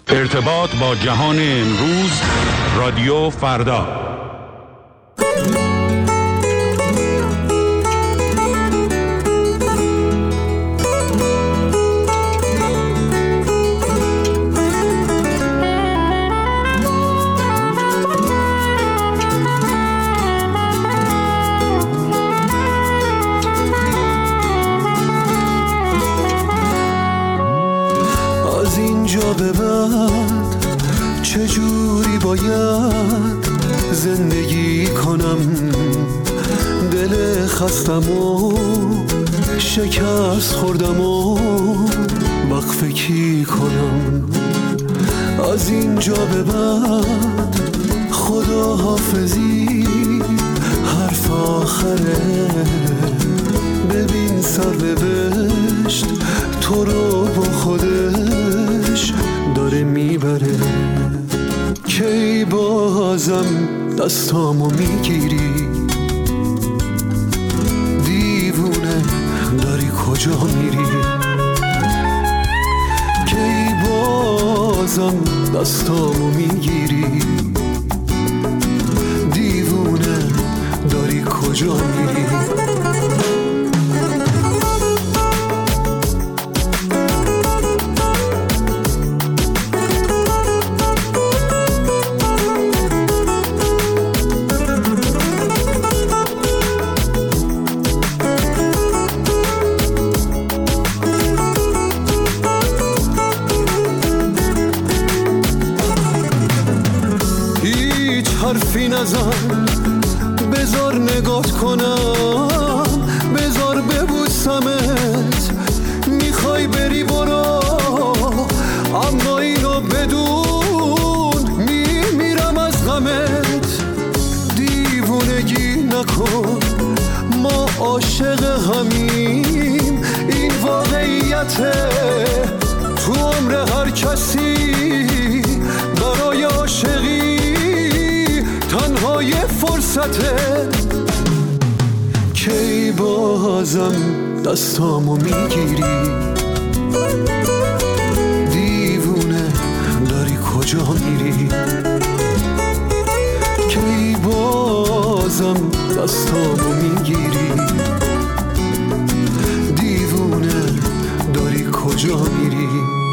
ارتباط با جهان امروز، رادیو فردا. از اینجا به بعد چجوری باید زندگی کنم؟ دل خستم و شکست خوردم و وقف کی کنم؟ از اینجا به بعد خدا حافظی حرف آخره. ببین سرنوشت تو رو با خودش داره میبره. کی بازم دستامو میگیری؟ دیوونه داری کجا میری؟ کی بازم دستامو میگیری؟ دیوونه داری کجا میری؟ حرفی نزن، بذار نگات کنم، بذار ببوسمت. میخوای بری برو، اما اینو بدون میمیرم از غمت. دیوونگی نکن، ما عاشق همیم، این واقعیته. تو عمر هر کسی برای عاشقی تنها یه فرصته. کی بازم دستامو میگیری؟ دیوونه داری کجا میری؟ کی بازم دستامو میگیری؟ دیوونه داری کجا میری؟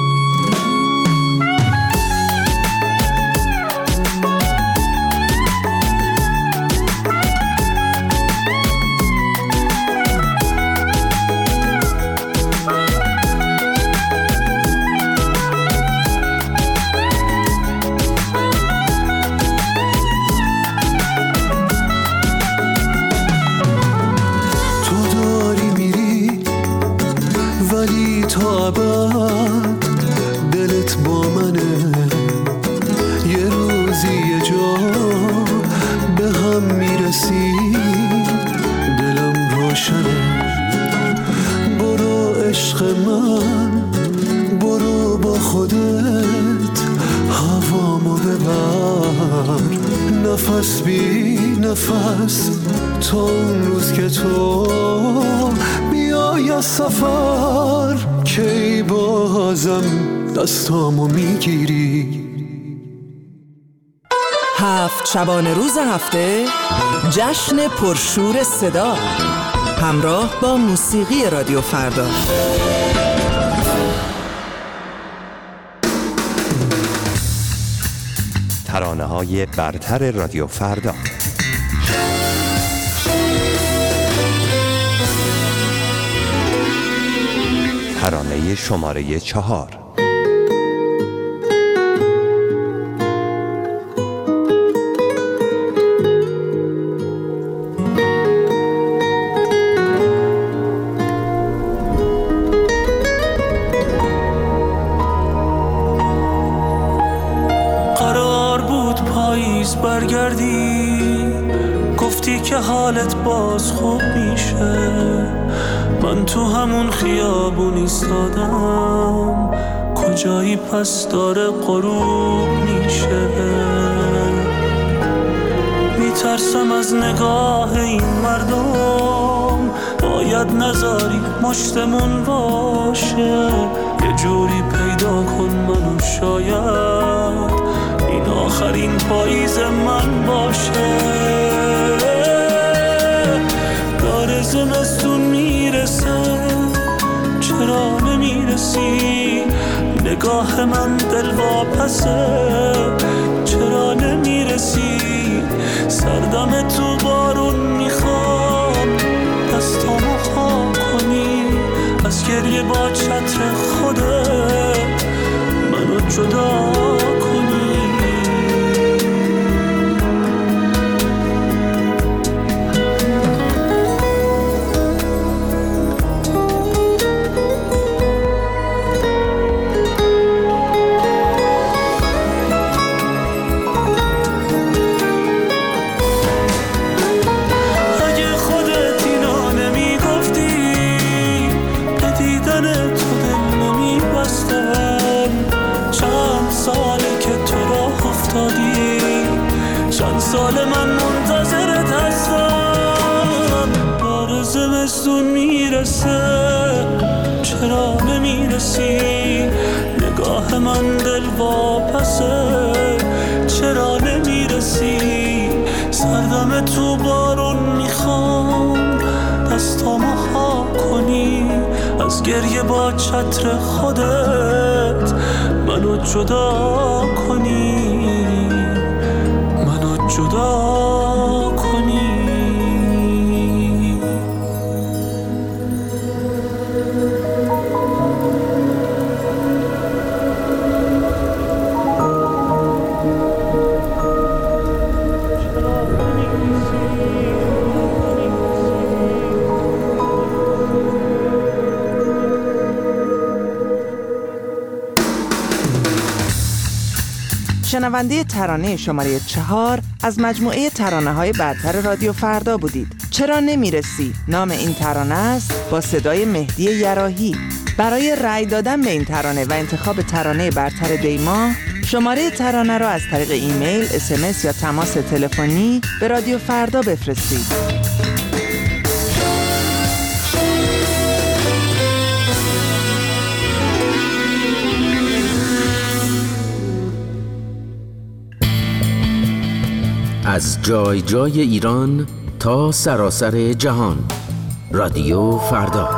تا ابد دلت با منه. یه روزی یه جا به هم میرسیم، دلم روشنه. برو عشق من، برو با خودت هوامو ببر. نفس بی نفس تا اون روز که تو بیای از سفر. کی بازم دستامو میگیری؟ 7 شبانه روز هفته جشن پرشور صدا همراه با موسیقی رادیو فردا. ترانه‌های برتر رادیو فردا. ترانه شماره 4. قرار بود پاییز برگردی، گفتی که حالت باز خوب میشه. من تو همون خیابون ایستادم، کجایی پس داره غروب میشه. میترسم از نگاه این مردم، باید نذاری مشتمون باشه. یه جوری پیدا کن منو، شاید من باشه. داره زمستون میرسه چرا نمیرسی؟ نگاه من دل واپسه چرا نمیرسی؟ سردم تو بارون میخوام دستامو خام کنی، از گریه با چتر خودت منو جدا کنی. چند سال من منتظرت هستم، داره زمستون میرسه چرا نمیرسی؟ نگاه من دل واپسه چرا نمیرسی؟ سردم تو بارون میخوام دستامو ها کنی، از گریه با چتر خودت منو جدا کنی، منو جدا کنی. شنونده ترانه شماره 4 از مجموعه ترانه‌های برتر رادیو فردا بودید. چرا نمیرسی؟ نام این ترانه است با صدای مهدی یراحی. برای رأی دادن به این ترانه و انتخاب ترانه برتر دیما، شماره ترانه را از طریق ایمیل، SMS یا تماس تلفنی به رادیو فردا بفرستید. از جای جای ایران تا سراسر جهان، رادیو فردا.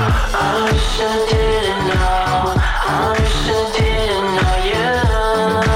I wish I didn't know you.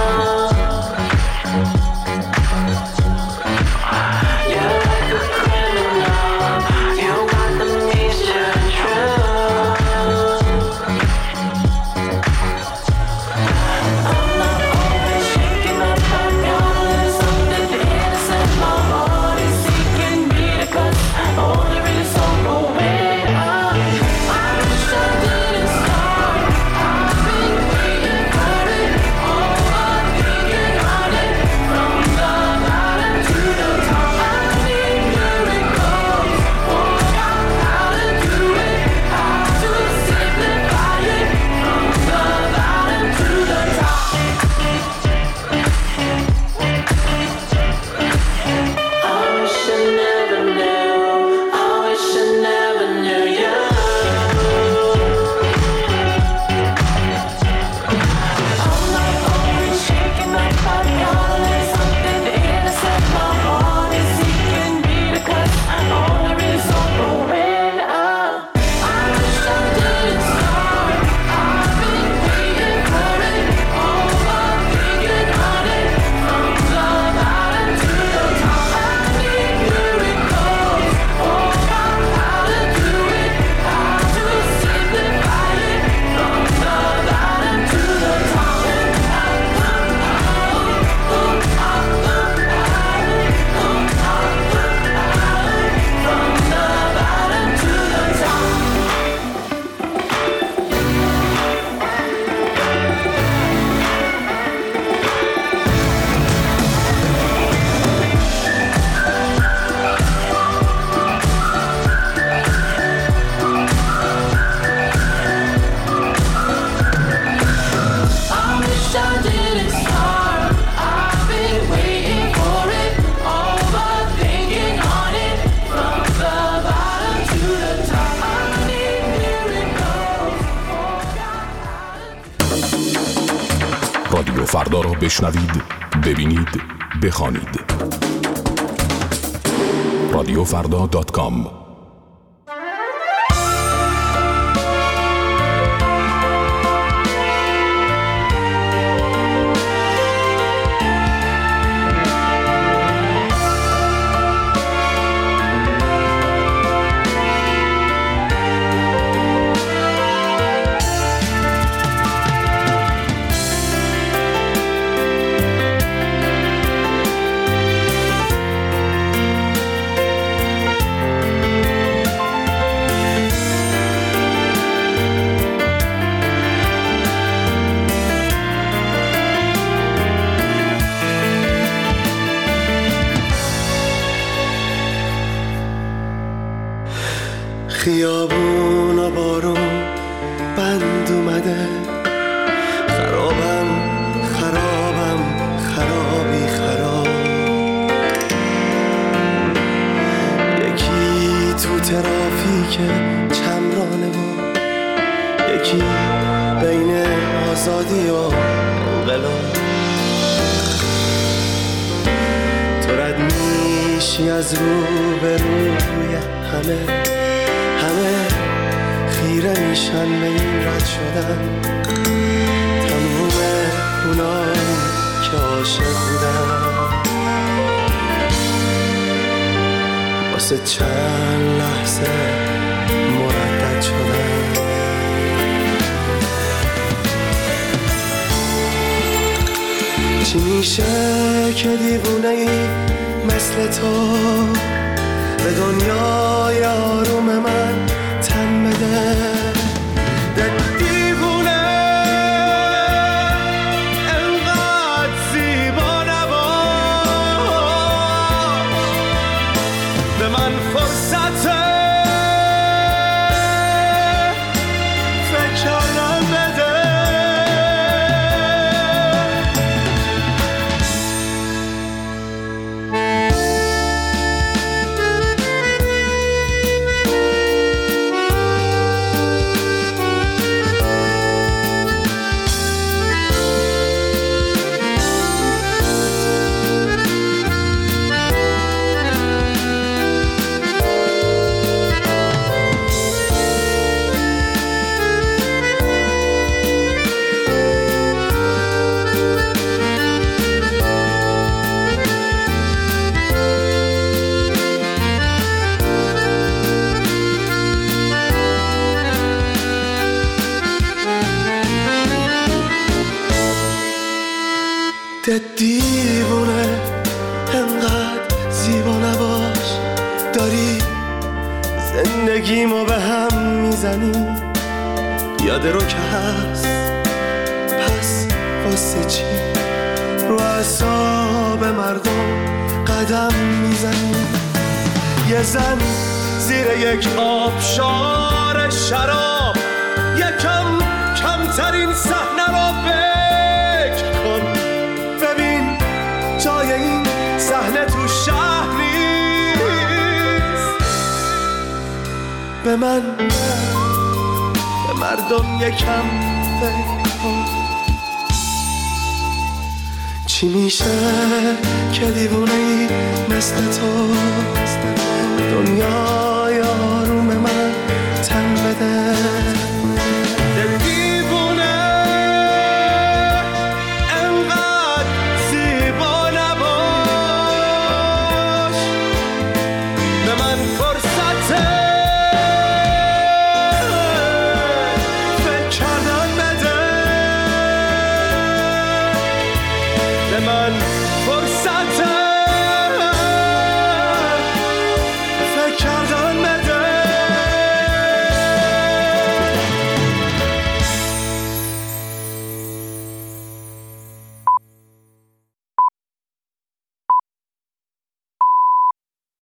فردا را بشنوید، ببینید، بخوانید. رادیوفردا.com. خیابون و بارون بند اومده، خرابم خرابی خراب. یکی تو ترافیک چمرانه و یکی بین آزادی و انقلاب. تو رد میشی از رو به روی همه خیره میشن به این رد شدن. تموم اونایی که عاشق بودن واسه چند لحظه مردد شدن. چی میشه که دیوونه‌ای مثل تو به دنیای آروم من تن بده؟ دیوونه انقدر زیبا نباش، به من فرصت فکر کردن بده. دیوونه انقدر زیبا نباش، داری زندگیمو به هم میزنی. یاد رو که هست، پس واسه چی رو اعصاب مردم قدم میزنی؟ یه زن زیر یک آبشار شراب یکم کمترین صحنه رو فکر کن. ببین جای این صحنه تو شهر نیست. به من، به مردم یکم فکر کن. چی میشه که دیوونه‌ای مثل تو